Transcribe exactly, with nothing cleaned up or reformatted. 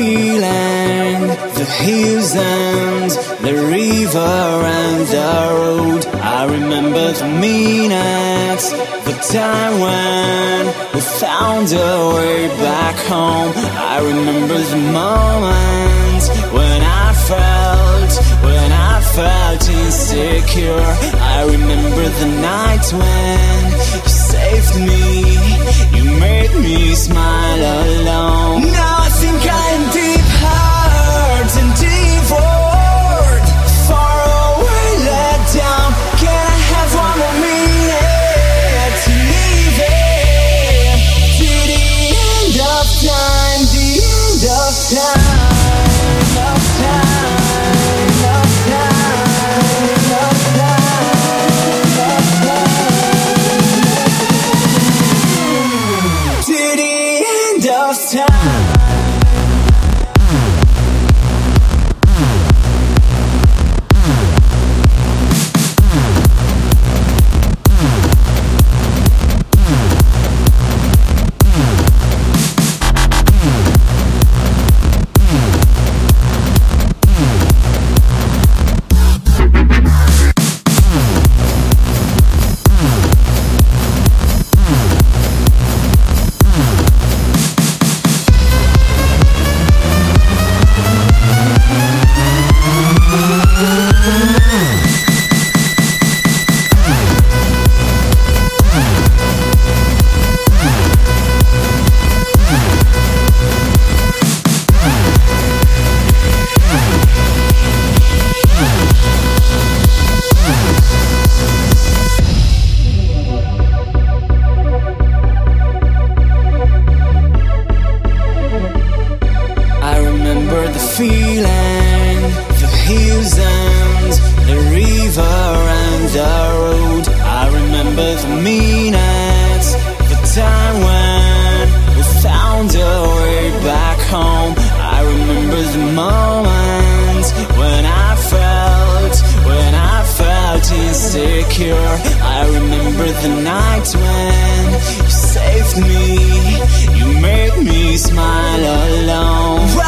feeling, the hills and the river and the road. I remember the minutes, the time when we found a way back home. I remember the moments when I felt, when I felt insecure. I remember the nights when you saved me, you made me smile alone. Now I think I am deep hurt and devoured, far away, let down. Can I have one more minute to leave it to the end of time, the end of time, of time, of time, of time, of time, to the end of time. Feeling, the hills and the river and the road. I remember the minutes, the time when we found a way back home. I remember the moments when I felt, when I felt insecure. I remember the nights when you saved me, you made me smile alone.